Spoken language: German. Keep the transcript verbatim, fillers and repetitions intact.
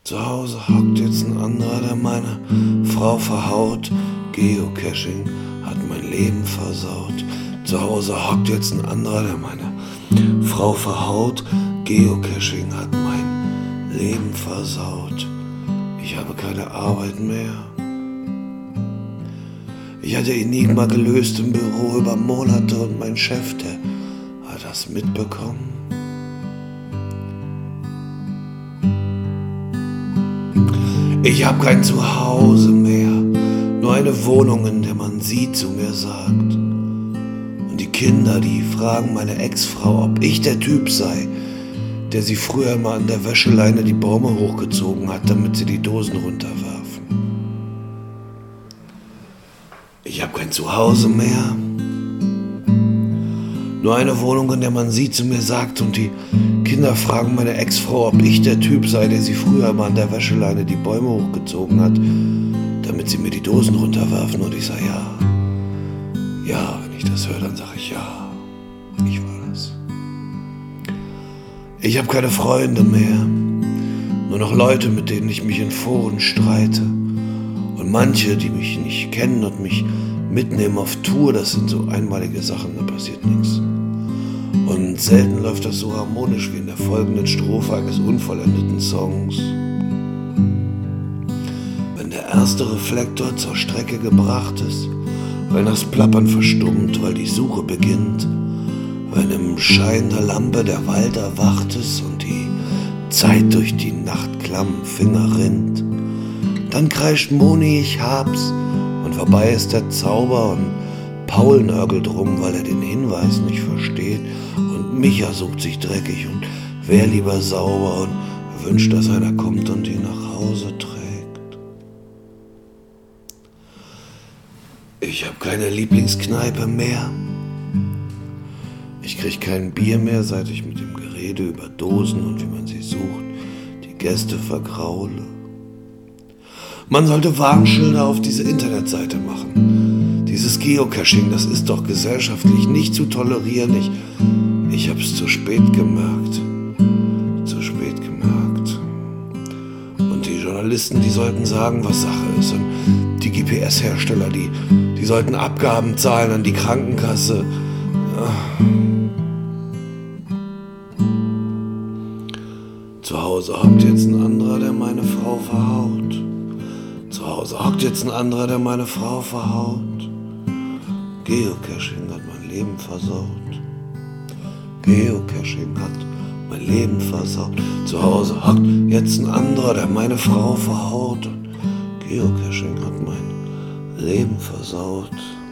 Zu Hause hockt jetzt ein anderer, der meine Frau verhaut. Geocaching hat mein Leben versaut. Zu Hause hockt jetzt ein anderer, der meine Frau verhaut. Geocaching hat mein Leben versaut. Ich habe keine Arbeit mehr. Ich hatte Enigma gelöst im Büro über Monate und mein Chef, der hat das mitbekommen. Ich hab kein Zuhause mehr, nur eine Wohnung, in der man sie zu mir sagt. Und die Kinder, die fragen meine Ex-Frau, ob ich der Typ sei, der sie früher immer an der Wäscheleine die Bäume hochgezogen hat, damit sie die Dosen runterwerfen. Ich hab kein Zuhause mehr, nur eine Wohnung, in der man sie zu mir sagt. Und die Kinder fragen meine Ex-Frau, ob ich der Typ sei, der sie früher mal an der Wäscheleine die Bäume hochgezogen hat, damit sie mir die Dosen runterwerfen. Und ich sage ja. Ja, wenn ich das höre, dann sage ich ja. Ich war das. Ich habe keine Freunde mehr, nur noch Leute, mit denen ich mich in Foren streite. Und manche, die mich nicht kennen und mich mitnehmen auf Tour, das sind so einmalige Sachen, da passiert nichts. Und selten läuft das so harmonisch wie in der folgenden Strophe eines unvollendeten Songs. Wenn der erste Reflektor zur Strecke gebracht ist, wenn das Plappern verstummt, weil die Suche beginnt, wenn im Schein der Lampe der Wald erwacht ist und die Zeit durch die nachtklammen Finger rinnt, dann kreischt Moni, ich hab's, und vorbei ist der Zauber und Paul nörgelt rum, weil er den Hinweis nicht versteht. Und Micha sucht sich dreckig und wär lieber sauber und wünscht, dass einer kommt und ihn nach Hause trägt. Ich hab keine Lieblingskneipe mehr. Ich krieg kein Bier mehr, seit ich mit dem Gerede über Dosen und wie man sie sucht, die Gäste vergraule. Man sollte Warnschilder auf diese Internetseite machen. Dieses Geocaching, das ist doch gesellschaftlich nicht zu tolerieren. Ich, ich hab's zu spät gemerkt. Zu spät gemerkt. Und die Journalisten, die sollten sagen, was Sache ist. Und die G P S-Hersteller, die, die sollten Abgaben zahlen an die Krankenkasse. Zu Hause hockt jetzt ein anderer, der meine Frau verhaut. Zu Hause hockt jetzt ein anderer, der meine Frau verhaut. Geocaching hat mein Leben versaut. Geocaching hat mein Leben versaut. Zu Hause hockt jetzt ein anderer, der meine Frau verhaut. Und Geocaching hat mein Leben versaut.